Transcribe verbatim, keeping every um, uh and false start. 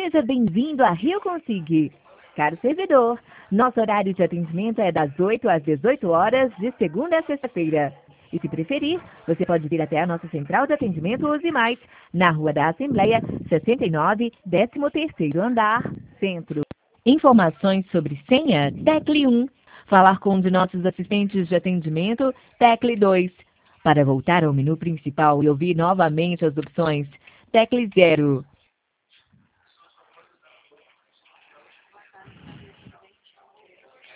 Seja bem-vindo a Rio Consig. Caro servidor, nosso horário de atendimento é das oito às dezoito horas, de segunda a sexta-feira. E se preferir, você pode vir até a nossa central de atendimento Use Mais, na Rua da Assembleia, sessenta e nove, décimo terceiro andar, Centro. Informações sobre senha, tecle um. Falar com um de nossos assistentes de atendimento, tecle dois. Para voltar ao menu principal e ouvir novamente as opções, tecle zero.